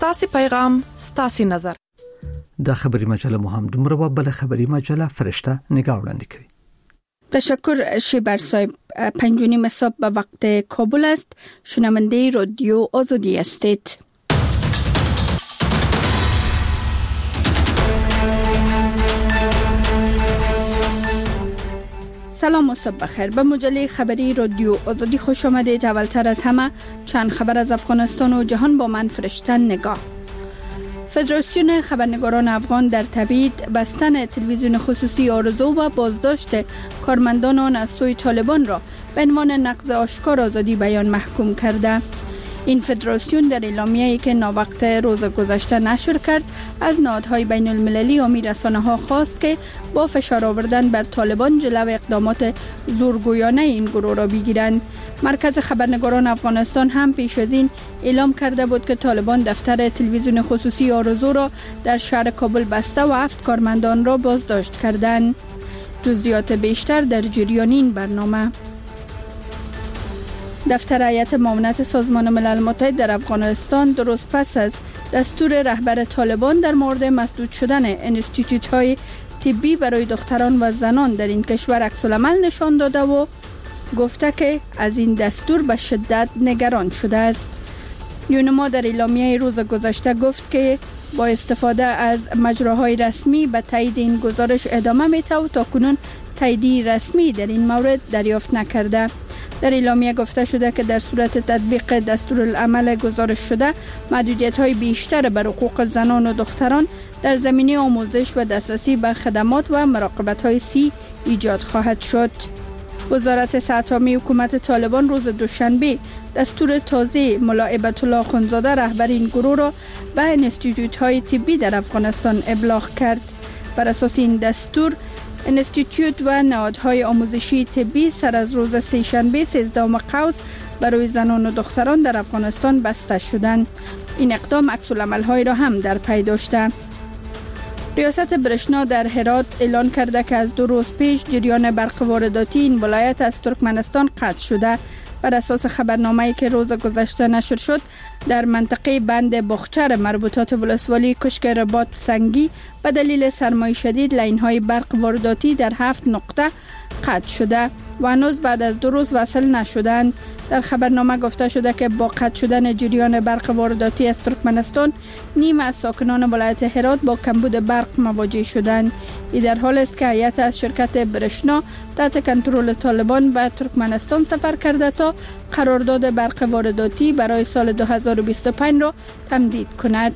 ستاسي پیغام ستاسي نظر. د خبری مجله مهم دومره و بل خبری مجله فرشته نگاه وړاندې کوي. تشکر شیبر صاحب. 5:30 صبح به وقت کابل است. شنونده رادیو آزادی هستید. سلام و صبح بخیر. به مجله خبری رادیو آزادی خوش آمدید. اولتر از همه چند خبر از افغانستان و جهان با من فرشته نگاه. فدراسیون خبرنگاران افغان در تبعید بستن تلویزیون خصوصی آرزو و بازداشت کارمندان آن از سوی طالبان را به عنوان نقض آشکار آزادی بیان محکوم کرده. این فدراسیون در اعلامیه‌ای که ناوقت روز گذشته نشر کرد از نهادهای بین المللی و رسانه‌ها خواست که با فشار آوردن بر طالبان جلو اقدامات زورگویانه این گروه را بگیرند. مرکز خبرنگاران افغانستان هم پیش از این اعلام کرده بود که طالبان دفتر تلویزیون خصوصی آرزو را در شهر کابل بسته و 7 کارمندان را بازداشت کردند. جزئیات بیشتر در جریان این برنامه. دفتر هیئت معاونت سازمان ملل متحد در افغانستان درست پس از دستور رهبر طالبان در مورد مسدود شدن انستیتوت‌های طبی برای دختران و زنان در این کشور عکس‌العمل نشان داده و گفته که از این دستور به شدت نگران شده است. یونما در اعلامیه روز گذشته گفت که با استفاده از مجراهای رسمی به تایید این گزارش ادامه می‌دهد و تاکنون تایید رسمی در این مورد دریافت نکرده. در اعلامیه گفته شده که در صورت تطبیق دستورالعمل گزارش شده محدودیت‌های بیشتر بر حقوق زنان و دختران در زمینه آموزش و دسترسی به خدمات و مراقبت‌های صحی ایجاد خواهد شد. وزارت صحت عامه حکومت طالبان روز دوشنبه دستور تازه ملا هیبت الله اخندزاده رهبر این گروه را به انستیتوت‌های طبی در افغانستان ابلاغ کرد. بر اساس این دستور انستیتوت و نهادهای آموزشی طبی سر از روز سه‌شنبه 13 قوس برای زنان و دختران در افغانستان بسته شدند. این اقدام عکس‌العمل‌های را هم در پی داشته. ریاست برشنا در هرات اعلان کرده که از 2 روز پیش جریان برق وارداتی این ولایت از ترکمنستان قطع شده. بر اساس خبرنامه‌ای که روز گذشته نشر شد در منطقه بند بخچر مربوطات ولسوالی کشک رباط سنگی به دلیل سرمای شدید لاین‌های برق وارداتی در 7 نقطه قطع شده و هنوز بعد از 2 روز وصل نشدند. در خبرنامه گفته شده که با قطع شدن جریان برق وارداتی از ترکمنستان نیم از ساکنان ولایت هرات با کمبود برق مواجه شدند. این در حال است که هیئت از شرکت برشنا تحت کنترل طالبان به ترکمنستان سفر کرده تا قرارداد برق وارداتی برای سال 2025 را تمدید کند.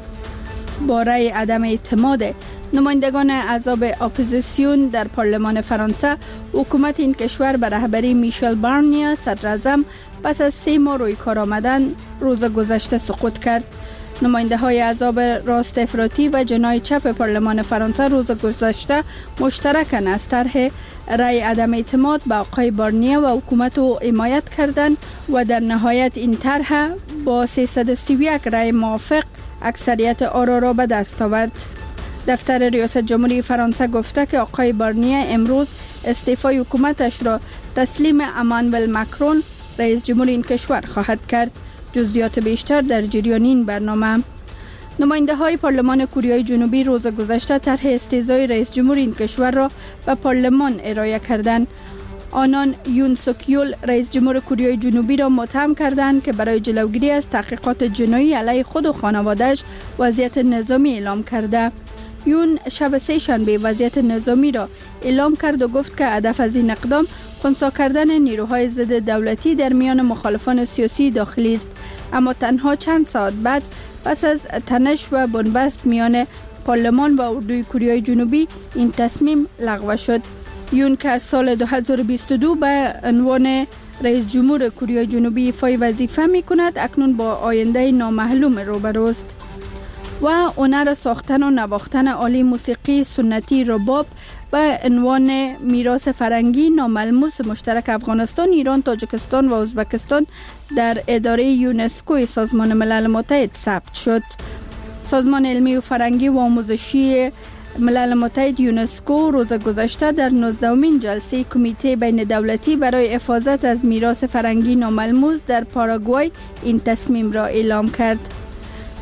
باره عدم اعتماد نمایندگان احزاب اپوزیسیون در پارلمان فرانسه حکومت این کشور به رهبری میشل بارنیه صدراعظم پس از 3 ماه روی کار آمدن روز گذشته سقوط کرد. نماینده های احزاب راست افراطی و جناح چپ پارلمان فرانسه روز گذشته مشترکاً از طرح رأی عدم اعتماد به آقای بارنیه و حکومت او حمایت کردند و در نهایت این طرح با 331 رأی موافق اکثریت آرا را به دست آورد. دفتر ریاست جمهوری فرانسه گفته که آقای بارنیه امروز استعفای حکومتش را تسلیم امانوئل ماکرون رئیس جمهور این کشور خواهد کرد. جزئیات بیشتر در جریان این برنامه. نماینده های پارلمان کره جنوبی روز گذشته طرح استعزای رئیس جمهور این کشور را به پارلمان ارائه کردند. آنان یون سوک یول رئیس جمهور کره جنوبی را متهم کردند که برای جلوگیری از تحقیقات جنایی علیه خود و خانواده‌اش وضعیت نظامی اعلام کرده. یون شب سه‌شنبه وضعیت نظامی را اعلام کرد و گفت که هدف از این اقدام خنثی کردن نیروهای ضد دولتی در میان مخالفان سیاسی داخلی است. اما تنها چند ساعت بعد پس از تنش و بنبست میان پارلمان و اردوی کره جنوبی این تصمیم لغو شد. یون که از سال 2022 به عنوان رئیس جمهور کره جنوبی ایفای وظیفه می کند اکنون با آینده نامعلوم روبروست. و هنر ساختن و نواختن آله موسیقی سنتی رباب به عنوان میراث فرهنگی ناملموس مشترک افغانستان، ایران، تاجیکستان و ازبکستان در اداره یونسکو سازمان ملل متحد ثبت شد. سازمان علمی و فرهنگی و آموزشی ملل متحد یونسکو روز گذشته در 19مین جلسه کمیته بین دولتی برای حفاظت از میراث فرهنگی ناملموس در پاراگوای این تصمیم را اعلام کرد.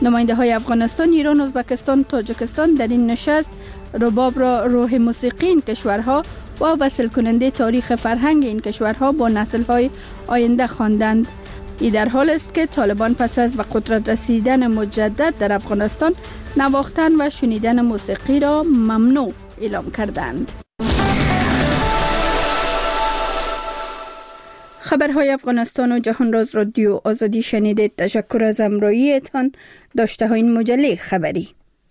نماینده های افغانستان، ایران، ازبکستان، تاجیکستان در این نشست رباب را روح موسیقی این کشورها و وصل کننده تاریخ فرهنگ این کشورها با نسل های آینده خواندند. این در حال است که طالبان پس از به قدرت رسیدن مجدد در افغانستان نواختن و شنیدن موسیقی را ممنوع اعلام کردند. خبرهای افغانستان و جهان راز رادیو آزادی شنیدید. تشکر از همراهیتان. داشته های این مجله خبری.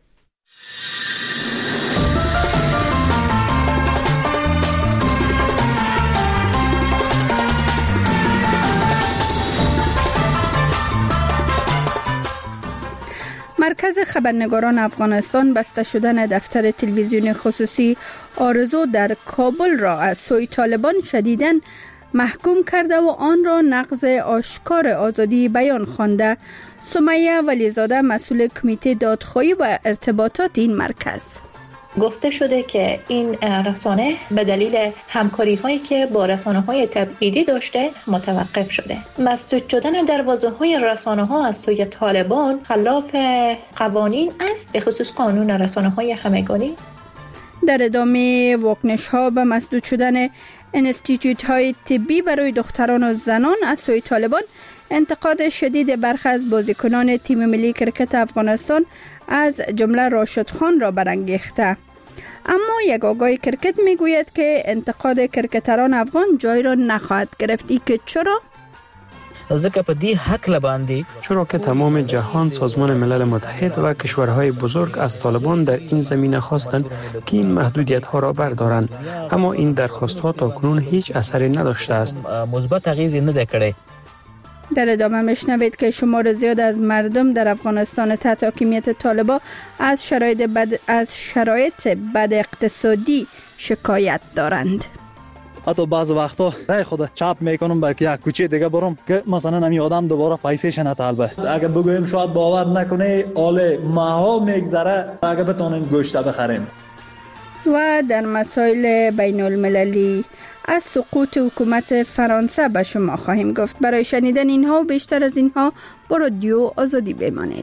مرکز خبرنگاران افغانستان بسته شدن دفتر تلویزیون خصوصی آرزو در کابل را از سوی طالبان شدیداً محکوم کرده و آن را نقض آشکار آزادی بیان خوانده. سمیه ولیزاده مسئول کمیته دادخواهی و ارتباطات این مرکز گفته شده که این رسانه به دلیل همکاری هایی که با رسانه های تبعیدی داشته متوقف شده. مسدود شدن دروازه های رسانه ها از سوی طالبان خلاف قوانین است، به خصوص قانون رسانه های همگانی. در ادامه واکنش ها به مسدود شدن انستیتوت های طبی برای دختران و زنان از سوی طالبان، انتقاد شدید برخی از بازیکنان تیم ملی کرکت افغانستان از جمله راشد خان را برانگیخته. اما یک آگاه کرکت میگوید که انتقاد کرکتران افغان جای را نخواهد گرفت. که چرا؟ ځکه په دې حق لباندې چرا که تمام جهان، سازمان ملل متحد و کشورهای بزرگ از طالبان در این زمینه خواستند که این محدودیت ها را بردارند، اما این درخواست ها تاکنون هیچ اثری نداشته است. مثبت اغیزی نه کړی. در ادامه میشنوید که شمار زیاد از مردم در افغانستان تحت حاکمیت طالبان از شرایط بد اقتصادی شکایت دارند. حتی بعض وقتا رای خود چاپ میکنم برای یک کوچه دیگه برم که مثلا نمی آدم دوباره پیسه‌ش نطلبه. اگه بگویم شاید باور نکنه، آله ماها میگذره اگه بتونیم گوشت بخریم. و در مسائل بین المللی از سقوط حکومت فرانسه به شما خواهیم گفت. برای شنیدن اینها و بیشتر از اینها با رادیو آزادی بمانید.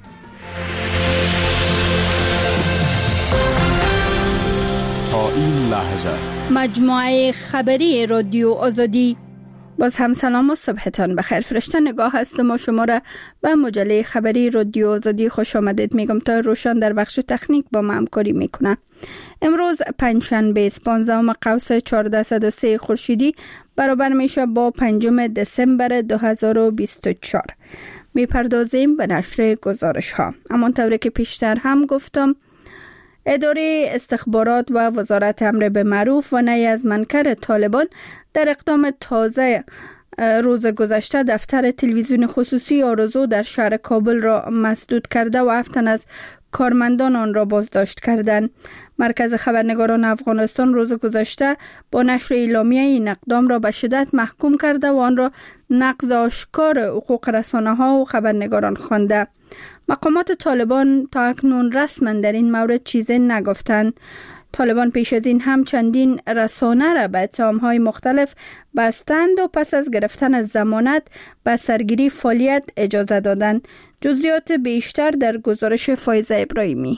تا این لحظه مجموعه خبری رادیو آزادی. باز هم سلام و صبحتان بخیر. فرشته نگاه هستم و شما را به مجله خبری رادیو آزادی خوش آمدید میگم. تا روشن در بخش تکنیک با ما همکاری میکنه. امروز پنجشنبه 15 قوس 1403 خورشیدی برابر میشه با 5 دسامبر 2024. میپردازیم به نشر گزارش ها. همانطور که پیشتر هم گفتم، اداره استخبارات و وزارت امر به معروف و نهی از منکر طالبان در اقدام تازه روز گذشته دفتر تلویزیون خصوصی آرزو در شهر کابل را مسدود کرده و 7 تن از کارمندان آن را بازداشت کردند. مرکز خبرنگاران افغانستان روز گذشته با نشر اعلامیه این اقدام را به شدت محکوم کرده و آن را نقض آشکار حقوق رسانه ها و خبرنگاران خوانده. مقامات طالبان تا اکنون رسما در این مورد چیزی نگفتند. طالبان پیش از این هم چندین رسانه را به اتهام‌های مختلف بستند و پس از گرفتن ضمانت به سرگیری فعالیت اجازه دادند. جزئیات بیشتر در گزارش فایزه ابراهیمی.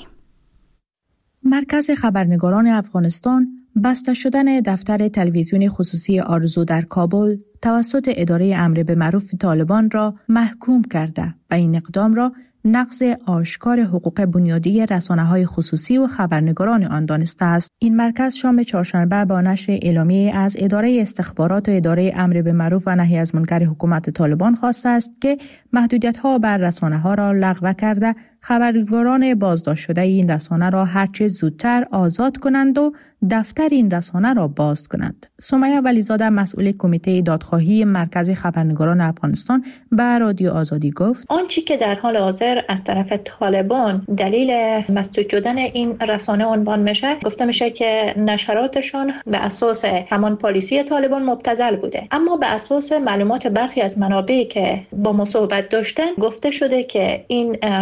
مرکز خبرنگاران افغانستان بسته شدن دفتر تلویزیون خصوصی آرزو در کابل توسط اداره امر به معروف طالبان را محکوم کرده و این اقدام را نقض آشکار حقوق بنیادی رسانه‌های خصوصی و خبرنگاران آن دانسته است. این مرکز شام چهارشنبه با نشر اعلامیه از اداره استخبارات و اداره امر به معروف و نهی از منکر حکومت طالبان خواسته است که محدودیت‌ها بر رسانه‌ها را لغو کرده خبرنگاران بازداشت شده این رسانه را هرچه زودتر آزاد کنند و دفتر این رسانه را باز کنند. سمیه ولیزاده مسئول کمیته دادخواهی مرکز خبرنگاران افغانستان به رادیو آزادی گفت: آنچه که در حال حاضر از طرف طالبان دلیل مسدود شدن این رسانه عنوان میشه، گفته میشه که نشراتشان به اساس همان پالیسی طالبان مبتذل بوده، اما به اساس معلومات برخی از منابعی که با ما صحبت داشتن گفته شده که این رسانه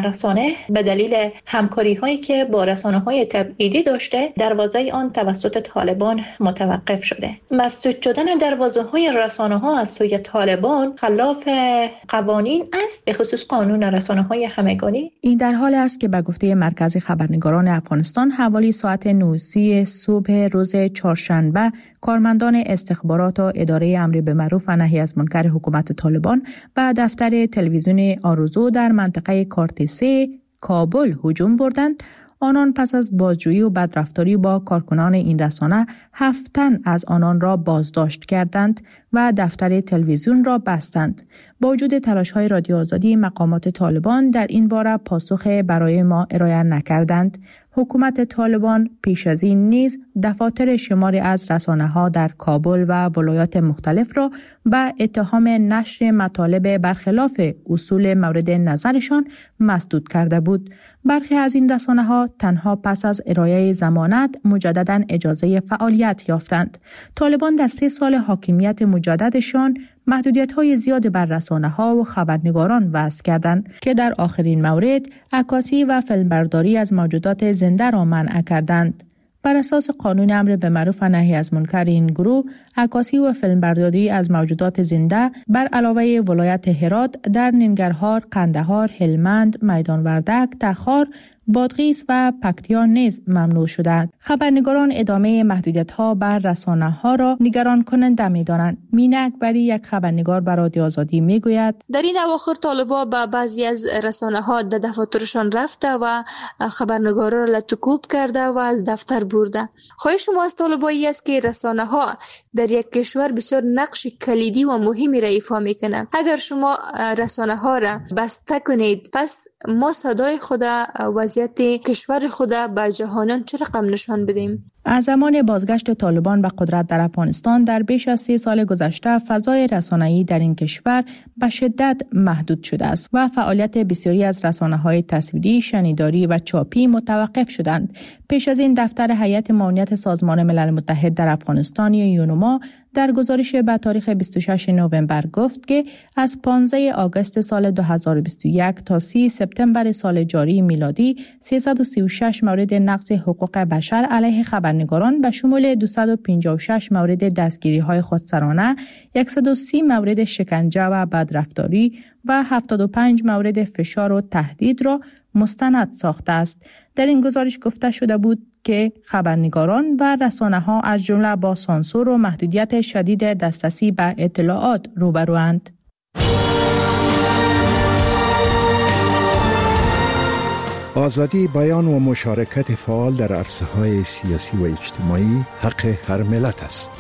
رسانه به دلیل همکاری هایی که با رسانه های تبعیدی داشته دروازه آن توسط طالبان متوقف شده. مسدود شدن دروازه های رسانه ها از سوی طالبان خلاف قوانین است، به خصوص قانون رسانه های همگانی. این در حال است که به گفته مرکز خبرنگاران افغانستان حوالی ساعت 9:30 صبح روز چهارشنبه کارمندان استخبارات و اداره امر به معروف و نهی از منکر حکومت طالبان و دفتر تلویزیون آرزو در منطقه کارت 3 کابل هجوم بردند. آنان پس از بازجویی و بدرفتاری با کارکنان این رسانه 7 تن از آنان را بازداشت کردند و دفتر تلویزیون را بستند. با وجود تلاش‌های رادیو آزادی، مقامات طالبان در این باره پاسخ برای ما ارائه نکردند. حکومت طالبان پیش از این نیز دفاتر شماری از رسانه‌ها در کابل و ولایات مختلف را به اتهام نشر مطالب برخلاف اصول مورد نظرشان مسدود کرده بود. برخی از این رسانه‌ها تنها پس از ارائه ضمانت مجدداً اجازه فعالیت یافتند. طالبان در 3 سال حاکمیت مجددشان محدودیت‌های زیاد بر رسانه‌ها و خبرنگاران وضع کردند که در آخرین مورد عکاسی و فیلمبرداری از موجودات زنده را منع کردند. بر اساس قانون امر به معروف و نهی از منکر این گروه، عکاسی و فیلمبرداری از موجودات زنده بر علاوه ولایت هرات در ننگرهار، قندهار، هلمند، میدان وردک، تخار، بادغیس و پکتیا نیز ممنوع شدند. خبرنگاران ادامه محدودیت‌ها بر رسانه‌ها را نگران کننده می‌دانند. مینا اکبری، یک خبرنگار بر رادیو آزادی میگوید در این اواخر طالبان با بعضی از رسانه‌ها در دفاترشان رفته و خبرنگارا را لطکوب کرده و از دفتر برده. خواهش ما از طالبان است که رسانه‌ها در یک کشور بسیار نقش کلیدی و مهمی را ایفا می‌کنند. اگر شما رسانه‌ها را بسته کنید، پس ما صدای خود وضعیت کشور خود به جهانیان چه رقم نشان بدیم؟ از زمان بازگشت طالبان به قدرت در افغانستان در بیش از 3 سال گذشته فضای رسانه‌ای در این کشور به شدت محدود شده است و فعالیت بسیاری از رسانه‌های تصویری، شنیداری و چاپی متوقف شدند. پیش از این دفتر هیئت معاونت سازمان ملل متحد در افغانستان یا یونما در گزارش به تاریخ 26 نوامبر گفت که از 15 آگوست سال 2021 تا 30 سپتامبر سال جاری میلادی 336 مورد نقض حقوق بشر علیه خبرنگاران به شمول 256 مورد دستگیری‌های خودسرانه، 130 مورد شکنجه و بدرفتاری و 75 مورد فشار و تهدید را مستند ساخته است. در این گزارش گفته شده بود که خبرنگاران و رسانه‌ها از جمله با سانسور و محدودیت شدید دسترسی به اطلاعات روبروند. آزادی بیان و مشارکت فعال در عرصه‌های سیاسی و اجتماعی حق هر ملت است.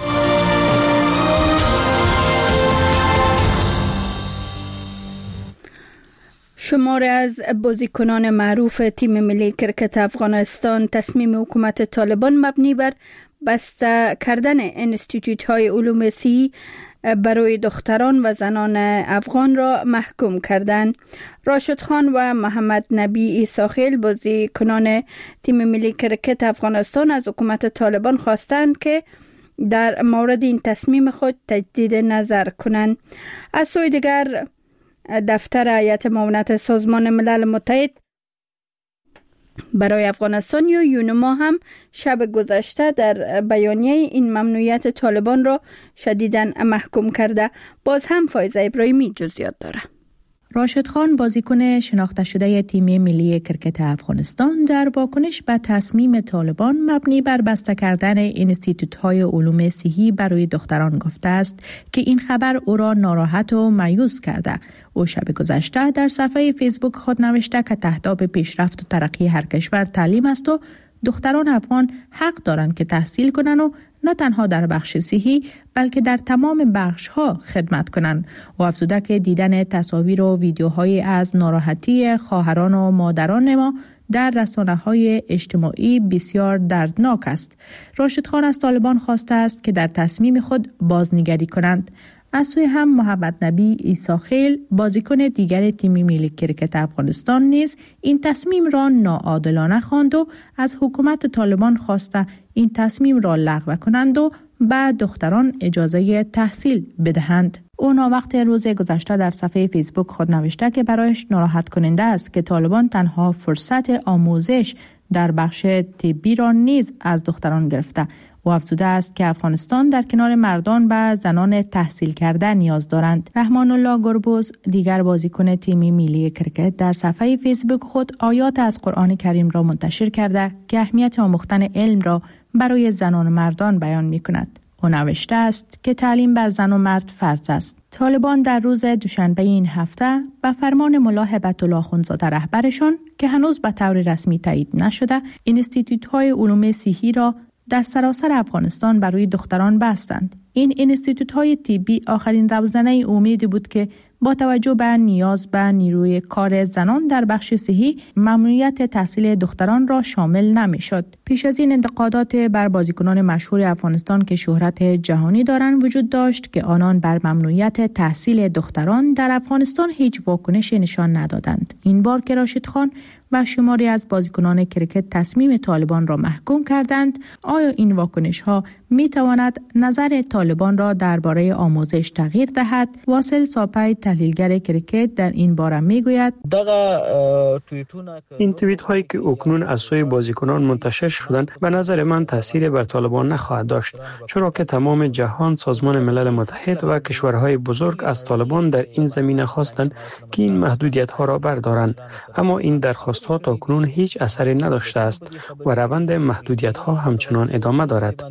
شماری از بازیکنان معروف تیم ملی کرکت افغانستان تصمیم حکومت طالبان مبنی بر بسته کردن انستیتوت‌های علوم صحی برای دختران و زنان افغان را محکوم کردند. راشد خان و محمد نبی عیساخیل بازیکنان تیم ملی کرکت افغانستان از حکومت طالبان خواستند که در مورد این تصمیم خود تجدید نظر کنند. از سوی دیگر دفتر هیئت معاونت سازمان ملل متحد برای افغانستان یا یونما هم شب گذشته در بیانیه این ممنوعیت طالبان را شدیداً محکوم کرده. باز هم فایزه ابراهیمی جزئیات داره. راشد خان بازیکن شناخته شده تیم ملی کرکت افغانستان در واکنش به تصمیم طالبان مبنی بر بسته کردن انستیتوت‌های علوم صحی برای دختران گفته است که این خبر او را ناراحت و مایوس کرده. او شب گذشته در صفحه فیسبوک خود نوشته که تهداب پیشرفت و ترقی هر کشور تعلیم است و دختران افغان حق دارند که تحصیل کنند و نه تنها در بخش صحی بلکه در تمام بخش‌ها خدمت کنند. و افزوده که دیدن تصاویر و ویدیوهای از ناراحتی خواهران و مادران ما در رسانه‌های اجتماعی بسیار دردناک است. راشد خان از طالبان خواسته است که در تصمیم خود بازنگری کنند. از سوی هم محمد نبی عیساخیل بازیکن دیگر تیم ملی کرکت افغانستان نیز این تصمیم را ناعادلانه خواند و از حکومت طالبان خواسته این تصمیم را لغو کنند و به دختران اجازه تحصیل بدهند. او وقت روز گذشته در صفحه فیسبوک خود نوشته که برایش ناراحت کننده است که طالبان تنها فرصت آموزش در بخش طبی را نیز از دختران گرفته. او افزوده است که افغانستان در کنار مردان و زنان تحصیل کرده نیاز دارند. رحمان الله گربوز، دیگر بازیکن تیم ملی کرکت، در صفحه فیسبوک خود آیات از قرآن کریم را منتشر کرده که اهمیت آموختن علم را برای زنان و مردان بیان می کند. او نوشته است که تعلیم بر زن و مرد فرض است. طالبان در روز دوشنبه این هفته به فرمان ملا هبت الله اخوندزاده رهبرشان که هنوز به طور رسمی تایید نشده، اینستیتوت‌های علوم صحی را در سراسر افغانستان برای دختران بستند. این اینستیتوت‌های طبی آخرین روزنه امیدی بود که با توجه به نیاز به نیروی کار زنان در بخش صحی، ممنوعیت تحصیل دختران را شامل نمی‌شد. پیش از این انتقادات بر بازیکنان مشهور افغانستان که شهرت جهانی دارند وجود داشت که آنان بر ممنوعیت تحصیل دختران در افغانستان هیچ واکنشی نشان ندادند. این بار که راشد خان و شماری از بازیکنان کرکت تصمیم طالبان را محکوم کردند، آیا این واکنش ها می تواند نظر طالبان را درباره آموزش تغییر دهد؟ واصل ساپای تحلیلگر کرکت در این باره می گوید این توییت هایی که اکنون از سوی بازیکنان منتشر شدند به نظر من تاثیر بر طالبان نخواهد داشت، چرا که تمام جهان، سازمان ملل متحد و کشورهای بزرگ از طالبان در این زمینه خواستند که این محدودیت ها را بردارند، اما این درخواست ها تا کنون هیچ اثری نداشته است و روند محدودیت ها همچنان ادامه دارد.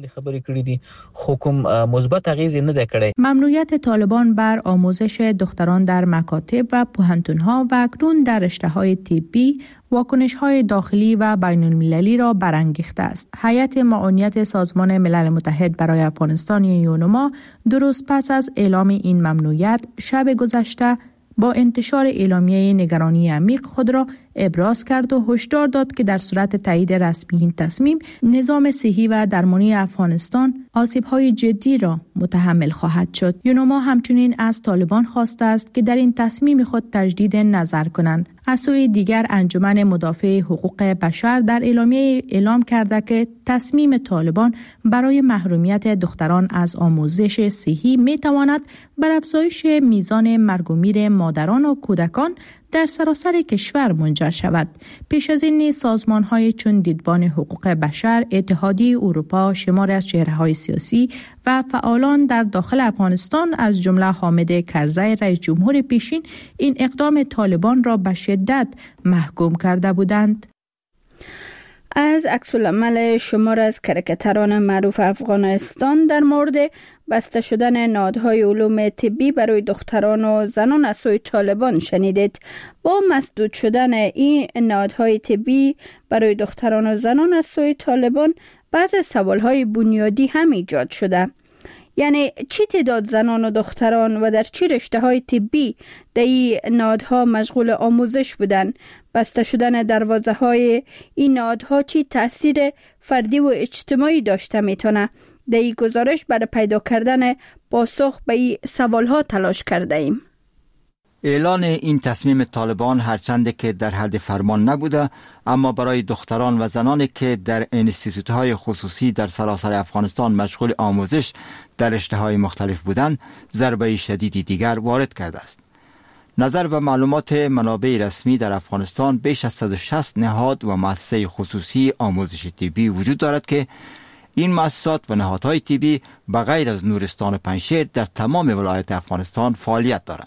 ممنوعیت طالبان بر آموزش دختران در مکاتب و پوهنتون ها و اکنون در رشته های طبی واکنش های داخلی و بین المللی را برانگیخته است. هیئت معاونیت سازمان ملل متحد برای افغانستان یونما 2 روز پس از اعلام این ممنوعیت شب گذشته با انتشار اعلامیه نگرانی عمیق خود را ابراز کرد و هشدار داد که در صورت تایید رسمی این تصمیم، نظام صحی و درمانی افغانستان آسیب‌های جدی را متحمل خواهد شد. یونما همچنین از طالبان خواسته است که در این تصمیم خود تجدید نظر کنند. از سوی دیگر انجمن مدافع حقوق بشر در اعلامیه اعلام کرده که تصمیم طالبان برای محرومیت دختران از آموزش صحی می‌تواند بر افزایش میزان مرگ و میر مادران و کودکان در سراسر کشور منجر شود. پیش از این نیز سازمان‌های چون دیدبان حقوق بشر، اتحادیه اروپا، شماری از چهره‌های سیاسی و فعالان در داخل افغانستان از جمله حامد کرزی رئیس جمهور پیشین این اقدام طالبان را به شدت محکوم کرده بودند. از عکس‌العمل شمار از کرکتران معروف افغانستان در مورد بسته شدن نهادهای علوم طبی برای دختران و زنان از سوی طالبان شنیدید. با مسدود شدن این نهادهای طبی برای دختران و زنان از سوی طالبان، بعض سوالهای بنیادی هم ایجاد شده. یعنی چی تعداد زنان و دختران و در چی رشته‌های طبی در این نهادها مشغول آموزش بودند؟ بسته شدن دروازه‌های این نهادها چی تأثیر فردی و اجتماعی داشته میتونه؟ در این گزارش برای پیدا کردن پاسخ به این سوالها تلاش کرده ایم. اعلان این تصمیم طالبان هرچند که در حد فرمان نبوده، اما برای دختران و زنانی که در انستیتوت‌های خصوصی در سراسر افغانستان مشغول آموزش در رشته‌های مختلف بودند، ضربه شدیدی دیگر وارد کرده است. نظر به معلومات منابع رسمی در افغانستان بیش از 160 نهاد و مؤسسه خصوصی آموزش طبی وجود دارد که این مؤسسات و نهادهای طبی بغیر از نورستان و پنجشیر در تمام ولایات افغانستان فعالیت دارند.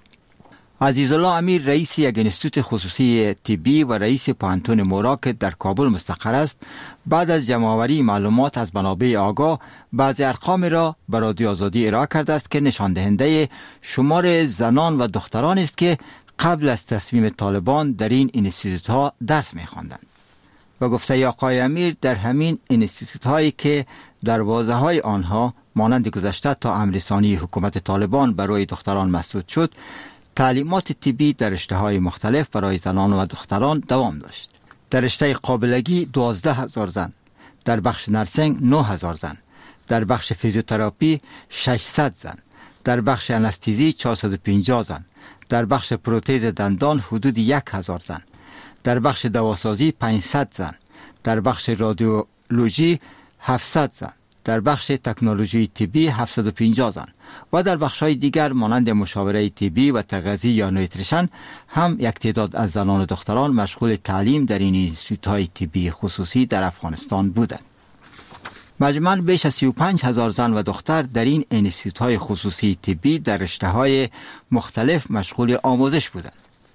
عزیزالله امیر رئیس یک انستیتوت خصوصی طبی و رئیس پوهنتون مورا که در کابل مستقر است، بعد از جمع‌آوری معلومات از منابع آگاه بعضی ارقام را به رادیو آزادی ارائه کرده است که نشان دهنده شمار زنان و دختران است که قبل از تصمیم طالبان در این انستیتوت ها درس می‌خواندند. و گفته آقای امیر در همین انستیتوت هایی که دروازه های آنها مانند گذشته تا امررسانی حکومت طالبان برای دختران مسدود شد، تعلیمات طبی در رشته‌های مختلف برای زنان و دختران دوام داشت. در رشته قابلگی 12,000 زن، در بخش نرسینگ 9,000 زن، در بخش فیزیوتراپی 600 زن، در بخش انستزی 450 زن، در بخش پروتز دندان حدود 1,000 زن، در بخش دواسازی 500 زن، در بخش رادیولوژی 700 زن، در بخش تکنولوژی طبی 750 زن و در بخش‌های دیگر مانند مشاوره طبی و تغذیه یا نوتریشن هم یک تعداد از زنان و دختران مشغول تعلیم در این اینستیتوت‌های طبی خصوصی در افغانستان بودند. مجموعاً بیش از 35,000 زن و دختر در این اینستیتوت‌های خصوصی طبی در رشته‌های مختلف مشغول آموزش بودند.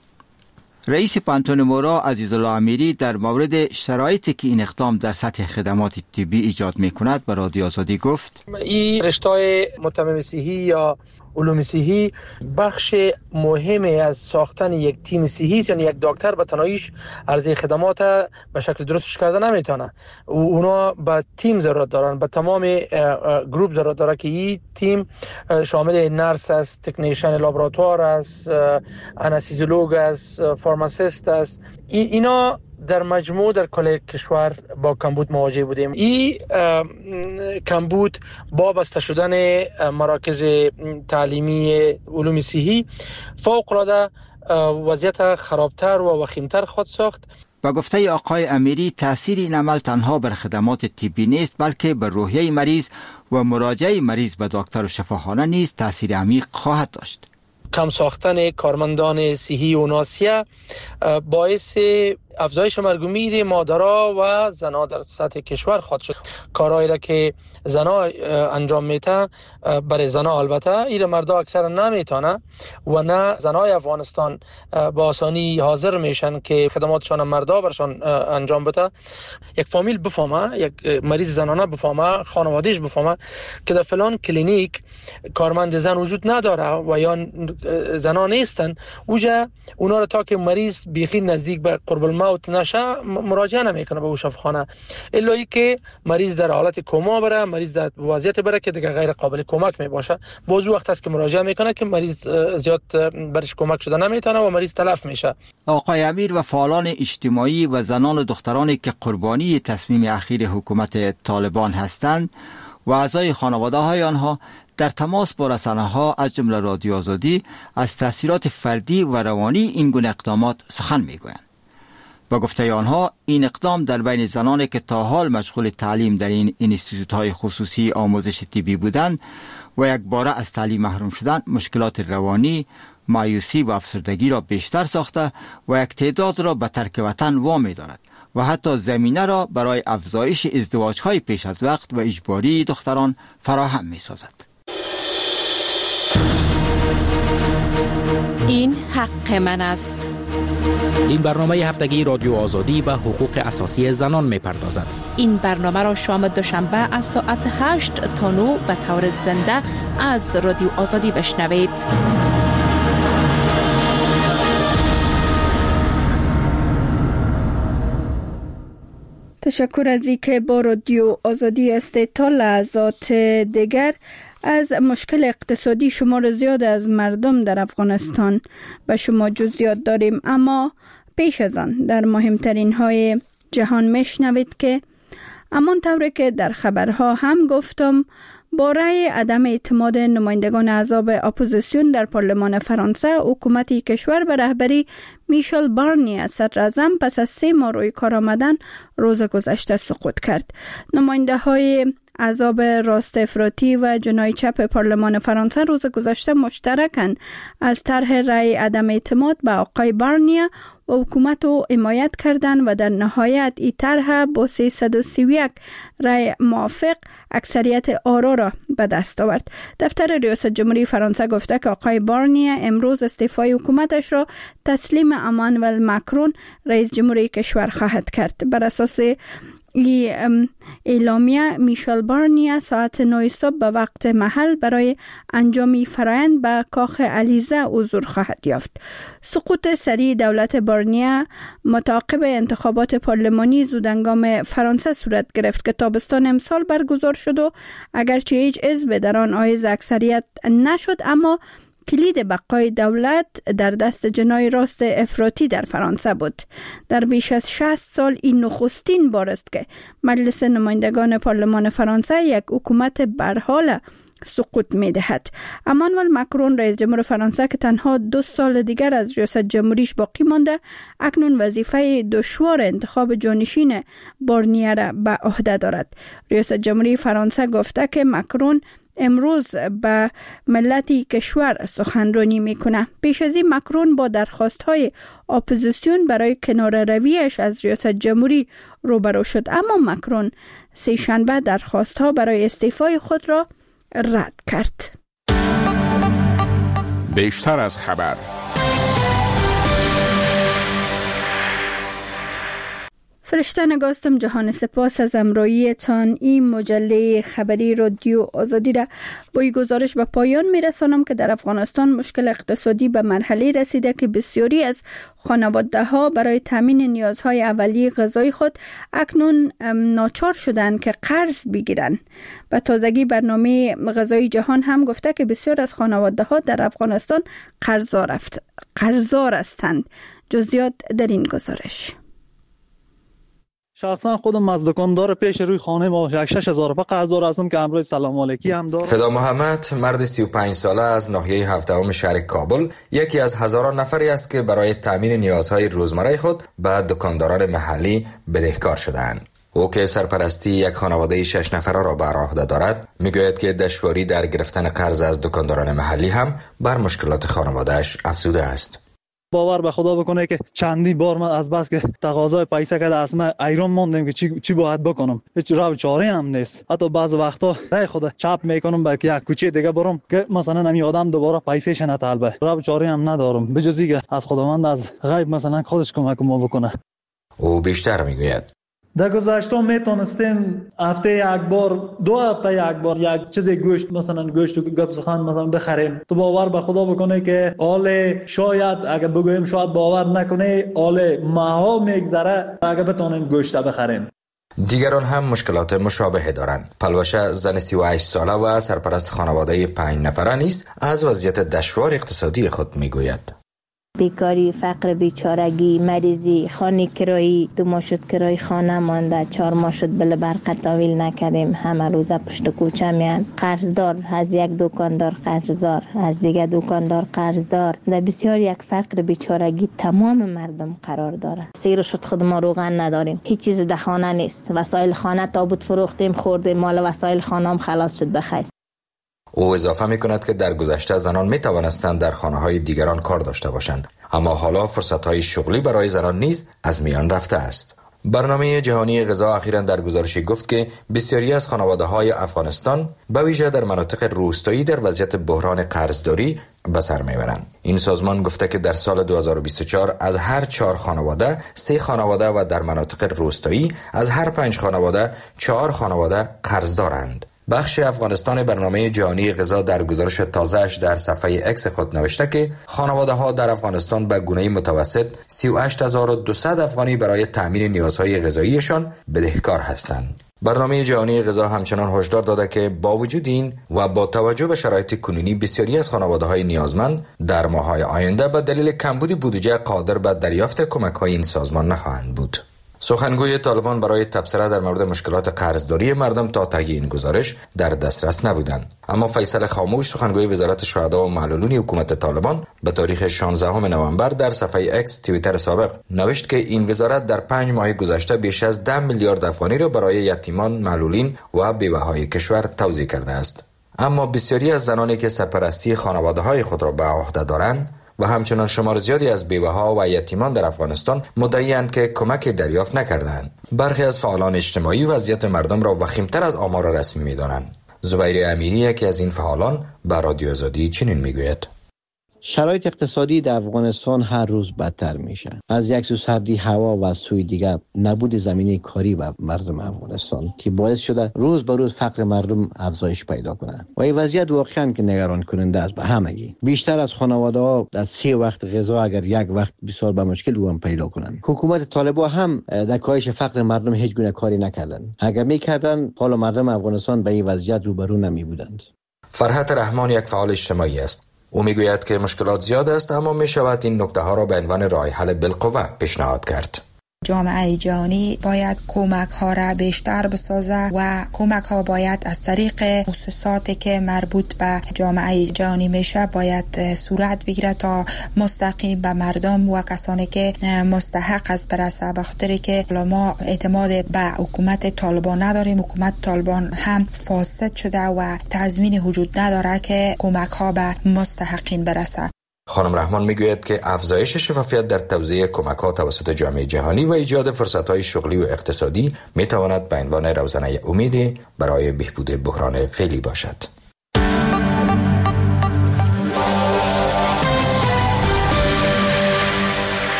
رئیس پانتون مورا عزیزالله امیری در مورد شرایطی که این اقدام در سطح خدمات طبی ایجاد می‌کند به رادیو آزادی گفت: این رشته‌های متمم صحی یا علوم صحی بخش مهمی از ساختن یک تیم صحی است. یعنی یک دکتر به تنهاییش عرضه خدمات به شکل درستش کرده نمیتونه. اونا به تیم ضرورت دارن، به تمام گروپ ضرورت داره که این تیم شامل نرس است، تکنیشن لابراتوار است، انستزیولوژ است، فارماسیست است. اینا در مجموع در کل کشور با کمبود مواجه بودیم. این کمبود با بسته شدن مراکز تعلیمی علوم صحی فوق العاده وضعیت خرابتر و وخیمتر خود ساخت. با گفته آقای امیری تأثیر این عمل تنها بر خدمات طبی نیست بلکه بر روحیه مریض و مراجعه مریض به دکتر و شفاخانه نیز تأثیر عمیق خواهد داشت. کم ساختن کارمندان صحی و ناسیه باعث افزایش مرگ و میر مادرها و زنها در سطح کشور خواهد شد. کارهایی را که زنها انجام میتن برای زنها البته این مردا اکثر نمیتونه و نه زنهای افغانستان با آسانی حاضر میشن که خدماتشان مردا برشان انجام بده. یک فامیل بفهمه، یک مریض زنانه بفهمه، خانوادهش بفهمه که در فلان کلینیک کارمند زن وجود نداره و یا زنان نیستن، اونا را تا که مریض بیخی نزدیک به قرب الموت نشه مراجعه نمیکنه به او شفاخانه، الا ای که مریض در حالت کما بره، مریض در وضعیت بره که دیگه غیر قابل کمک می باشه، باز وقت است که مراجعه میکنه که مریض زیاد برش کمک شده نمیتونه و مریض تلف میشه. آقای امیر و فعالان اجتماعی و زنان و دخترانی که قربانی تصمیم اخیر حکومت طالبان هستند و اعضای خانواده های آنها در تماس با رسانه‌ها از جمله رادیو آزادی از تأثیرات فردی و روانی این گونه اقدامات سخن میگویند. با گفته آنها این اقدام در بین زنانی که تا حال مشغول تعلیم در این اینستیتوت‌های خصوصی آموزش طبی بودند و یک باره از تعلیم محروم شدن مشکلات روانی، مایوسی و افسردگی را بیشتر ساخته و یک تعداد را به ترک وطن وامی دارد و حتی زمینه را برای افزایش ازدواج‌های پیش از وقت و اجباری دختران فراهم می‌سازد. این حق من است. این برنامه هفتگی رادیو آزادی به حقوق اساسی زنان می‌پردازد. این برنامه را شام دوشنبه از ساعت 8 تا 9 به طور زنده از رادیو آزادی بشنوید. تشکر از اینکه با رادیو آزادی هستید. تا لحظات دیگر از مشکل اقتصادی شمار زیاد از مردم در افغانستان به شما جزئیات داریم، اما پیش از آن در مهمترین های جهان میشنوید که همان طوری که در خبرها هم گفتم با رأی عدم اعتماد نمایندگان احزاب اپوزیسیون در پارلمان فرانسه، حکومت کشور به رهبری میشل بارنیه صدراعظم پس از 3 ماه روی کار آمدن روز گذشته سقوط کرد. نماینده های احزاب راست افراطی و جناح چپ پارلمان فرانسه روز گذشته مشترکاً از طرح رأی عدم اعتماد به آقای بارنیه و حکومت رو حمایت کردند و در نهایت این طرح با 331 رأی موافق اکثریت آرا را به دست آورد. دفتر ریاست جمهوری فرانسه گفته که آقای بارنیه امروز استعفای حکومتش را تسلیم امانوئل ماکرون رئیس جمهوری کشور خواهد کرد. بر اساس اعلامیه میشل بارنیه ساعت 9 صبح به وقت محل برای انجام فرآیند به کاخ الیزه حضور خواهد یافت. سقوط سریع دولت بارنیه متعاقب انتخابات پارلمانی زودهنگام فرانسه صورت گرفت که تابستان امسال برگزار شد و اگرچه هیچ حزب در آن حائز اکثریت نشد، اما کلید بقای دولت در دست جناح راست افراطی در فرانسه بود. در بیش از 60 سال این نخستین بار است که مجلس نمایندگان پارلمان فرانسه یک حکومت برحال سقوط می‌دهد. امانوئل ماکرون رئیس جمهور فرانسه که تنها 2 سال دیگر از ریاست جمهوریش باقی مانده، اکنون وظیفه دشوار انتخاب جانشین بارنیه را به عهده دارد. ریاست جمهوری فرانسه گفته که ماکرون امروز به ملت کشور سخنرانی میکنه. پیش از این مکرون با درخواست‌های اپوزیسیون برای کناره‌رویش از ریاست جمهوری روبرو شد، اما مکرون سه شنبه درخواست‌ها برای استعفای خود را رد کرد. بیشتر از خبر. فرشته نگاستم جهان سپاس از امرویتان. این مجله خبری رادیو آزادی را با این گزارش به پایان میرسانم که در افغانستان مشکل اقتصادی به مرحله رسیده که بسیاری از خانواده ها برای تامین نیازهای اولیه غذای خود اکنون ناچار شدند که قرض بگیرند. به تازگی برنامه غذای جهان هم گفته که بسیار از خانواده ها در افغانستان قرضدار هستند. جزئیات در این گزارش. شخصا خودم از دکاندار پیش روی خانه ما 6000 روپیه قرضدار هستم که امروز سلام علیکی هم دارم. فدا محمد مرد 35 ساله از ناحیه هفتم شهر کابل یکی از هزاران نفری است که برای تامین نیازهای روزمره خود به دکانداران محلی بدهکار شده‌اند. او که سرپرستی یک خانواده 6 نفره را بر عهده دارد میگوید که دشواری در گرفتن قرض از دکانداران محلی هم بر مشکلات خانواده‌اش افزوده است. باور به خدا بکنه که چندی بار من از بس که تقاضای پیسه کرده از من ایران موندم که چی باید بکنم. هیچ راه چاره هم نیست. حتی بعض وقتا رای خدا چاپ میکنم بلکه یک کوچه دیگه برم که مثلا نمی آدم دوباره پیسه‌ش نطلبه. راه چاره هم ندارم بجز اینکه از خداوند از غیب مثلا خودش کمک ما بکنه. او بیشتر میگوید در گذشته میتونستیم هفته یک بار 2 هفته یک بار یک چیز گوشت مثلا گوشت و گپ سخن مثلا بخریم. تو باور به خدا بکنه که حال شاید اگه بگویم شاید باور نکنه حال ماها میگذره اگه بتونیم گوشت بخریم. دیگران هم مشکلات مشابه دارند. پلوشه زن 38 ساله و سرپرست خانواده 5 نفره نیز از وضعیت دشوار اقتصادی خود میگوید. بیکاری، فقر، بیچارگی، مریضی، خانه کرایی، 2 ماه شد کرای خانه مانده، 4 ماه شد بل برق تحویل نکردیم، همه روزه پشت کوچه میان. قرضدار، از یک دکاندار قرضدار، از دیگه دکاندار قرضدار. در بسیار یک فقر بیچارگی تمام مردم قرار داره. سیر شد خود ما روغن نداریم، هیچ چیز در خانه نیست. وسایل خانه تابوت فروختیم خوردیم، مال وسایل خانه هم خلاص شد بخیر. او اضافه می کند که در گذشته زنان می توانستند در خانه های دیگران کار داشته باشند، اما حالا فرصت های شغلی برای زنان نیز از میان رفته است. برنامه جهانی غذا اخیراً در گزارشی گفت که بسیاری از خانواده های افغانستان به ویژه در مناطق روستایی در وضعیت بحران قرضداری به سر میبرند. این سازمان گفته که در سال 2024 از هر 4 خانواده 3 خانواده و در مناطق روستایی از هر 5 خانواده 4 خانواده قرضدارند. بخش افغانستان برنامه جهانی غذا در گزارش تازه‌اش در صفحه اکس خود نوشته که خانواده‌ها در افغانستان به گونه متوسط 38200 افغانی برای تامین نیازهای غذاییشان بدهکار هستند. برنامه جهانی غذا همچنان هشدار داده که با وجود این و با توجه به شرایط کنونی بسیاری از خانواده‌های نیازمند در ماه‌های آینده به دلیل کمبود بودجه قادر به دریافت کمک‌های این سازمان نخواهند بود. سخنگوی طالبان برای تبصره در مورد مشکلات قرضداری مردم تا تهیه این گزارش در دسترس نبودند، اما فیصل خاموش سخنگوی وزارت شهدا و معلولین حکومت طالبان به تاریخ 16 نوامبر در صفحه اکس توییتر سابق نوشت که این وزارت در 5 ماه گذشته بیش از 10 میلیارد افغانی را برای یتیمان، معلولین و بیوه‌های کشور توزیع کرده است. اما بسیاری از زنانی که سرپرستی خانواده‌های خود را به عهده دارند و همچنان شمار زیادی از بیوه‌ها و یتیمان در افغانستان مدعی‌اند که کمک دریافت نکردند. برخی از فعالان اجتماعی وضعیت مردم را وخیم‌تر از آمار رسمی می‌دانند. زبیر امیری یکی از این فعالان به رادیو آزادی چنین می‌گوید: شرایط اقتصادی در افغانستان هر روز بدتر میشه. از یک سو سردی هوا و از سوی دیگر نبود زمینه کاری و مردم افغانستان که باعث شده روز به روز فقر مردم افزایش پیدا کنه و این وضعیت واقعا که نگران کننده است به همگی. بیشتر از خانواده‌ها در 3 وقت غذا اگر یک وقت بسیار به مشکل رو پیدا کنن. حکومت طالبان هم در کاهش فقر مردم هیچ گونه کاری نکردن. اگر میکردن حال مردم افغانستان به این وضعیت روبرو نمیبودند. فرحت رحمان یک فعال اجتماعی است. او میگوید که مشکلات زیاد است، اما میشود این نکته ها را به عنوان راه حل بالقوه پیشنهاد کرد. جامعه جهانی باید کمک ها را بیشتر بسازه و کمک ها باید از طریق مؤسساتی که مربوط به جامعه جهانی میشه باید صورت بگیره تا مستقیم به مردم و کسانی که مستحق است برسه، به خاطر که ما اعتماد به حکومت طالبان نداریم. حکومت طالبان هم فاسد شده و تضمین وجود نداره که کمک ها به مستحقین برسه. خانم رحمان میگوید که افزایش شفافیت در توزیع کمک ها توسط جامعه جهانی و ایجاد فرصت های شغلی و اقتصادی میتواند به عنوان روزنه امیدی برای بهبود بحران فعلی باشد.